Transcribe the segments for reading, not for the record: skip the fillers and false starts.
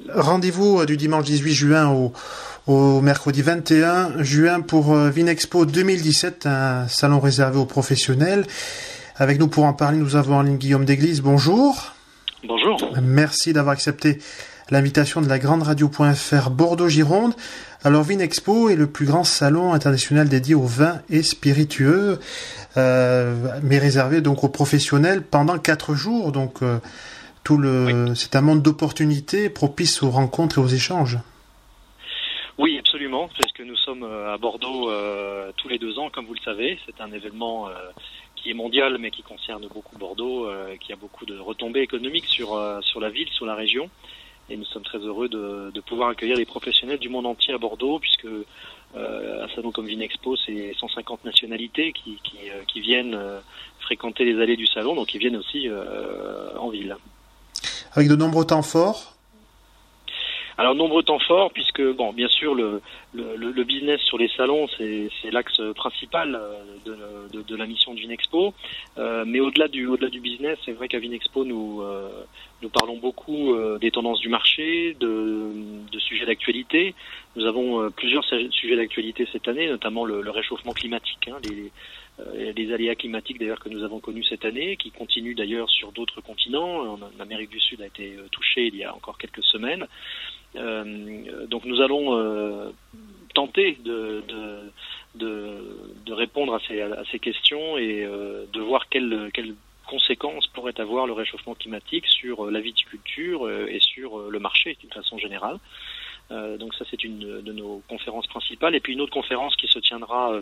Rendez-vous du dimanche 18 juin au mercredi 21 juin pour Vinexpo 2017, un salon réservé aux professionnels. Avec nous pour en parler, nous avons en ligne Guillaume Desglises. Bonjour. Bonjour. Merci d'avoir accepté l'invitation de la Grande Radio.fr Bordeaux-Gironde. Alors Vinexpo est le plus grand salon international dédié aux vins et spiritueux, mais réservé donc aux professionnels pendant 4 jours. Donc c'est un monde d'opportunités propice aux rencontres et aux échanges. Oui, absolument, parce que nous sommes à Bordeaux tous les 2 ans, comme vous le savez. C'est un événement qui est mondial, mais qui concerne beaucoup Bordeaux, qui a beaucoup de retombées économiques sur la ville, sur la région. Et nous sommes très heureux de pouvoir accueillir les professionnels du monde entier à Bordeaux, puisque un salon comme Vinexpo, c'est 150 nationalités qui viennent fréquenter les allées du salon, donc ils viennent aussi en ville. Avec de nombreux temps forts. Alors nombreux temps forts, puisque bien sûr le business sur les salons c'est l'axe principal de la mission de Vinexpo, mais au-delà du business, c'est vrai qu'à Vinexpo nous parlons beaucoup des tendances du marché, de sujets d'actualité. Nous avons plusieurs sujets d'actualité cette année, notamment le réchauffement climatique, les aléas climatiques d'ailleurs que nous avons connus cette année, qui continuent d'ailleurs sur d'autres continents. L'Amérique du Sud a été touchée il y a encore quelques semaines. Donc nous allons tenter de répondre à ces questions et de voir quelles conséquences pourrait avoir le réchauffement climatique sur la viticulture et sur le marché d'une façon générale. Donc ça c'est une de nos conférences principales. Et puis une autre conférence qui se tiendra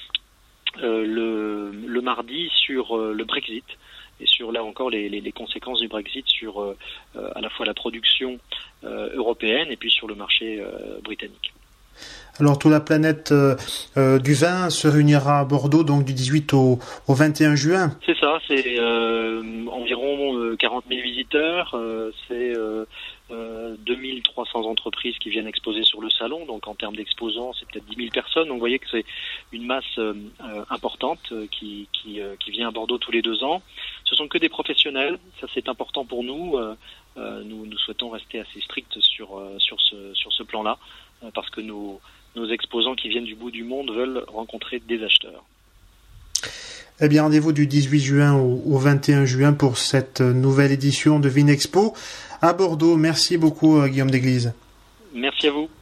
le mardi sur le Brexit et sur là encore les conséquences du Brexit sur à la fois la production européenne et puis sur le marché britannique. Alors toute la planète du vin se réunira à Bordeaux donc du 18 au 21 juin. C'est ça, c'est environ 40 000 visiteurs, c'est 2300 entreprises qui viennent exposer sur le salon, donc en termes d'exposants c'est peut-être 10 000 personnes, donc vous voyez que c'est une masse importante qui vient à Bordeaux tous les 2 ans. Ce sont que des professionnels, ça c'est important pour nous, nous souhaitons rester assez stricts sur ce plan-là, parce que nos exposants qui viennent du bout du monde veulent rencontrer des acheteurs. Eh bien, rendez-vous du 18 juin au 21 juin pour cette nouvelle édition de Vinexpo à Bordeaux. Merci beaucoup, Guillaume Desglises. Merci à vous.